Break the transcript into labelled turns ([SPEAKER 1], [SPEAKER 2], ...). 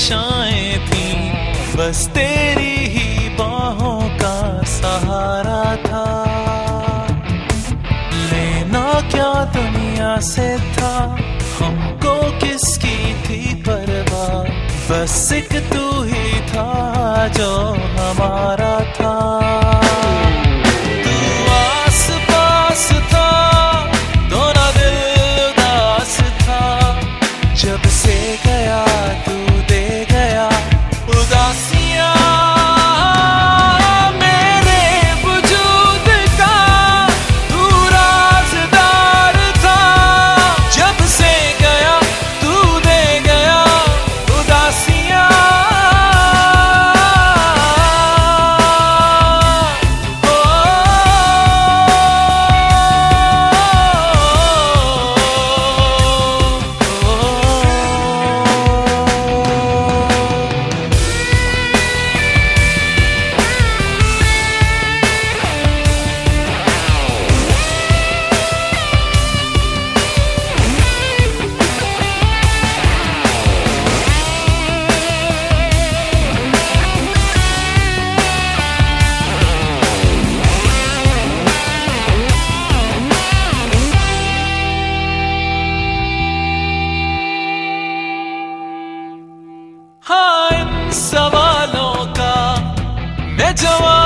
[SPEAKER 1] दिशाएं थी, बस तेरी ही बाहों का सहारा था। लेना क्या दुनिया से था, हमको किसकी थी परवाह, बस एक तू ही था जो हमारा था। तू आस पास था तो ना दिल उदास था, जब से गया तू दे गया उदासियां मेरे वजूद का। तू राज़दार था, जब से गया तू दे गया उदासियां। हाँ, इन सवालों का मैं जवाब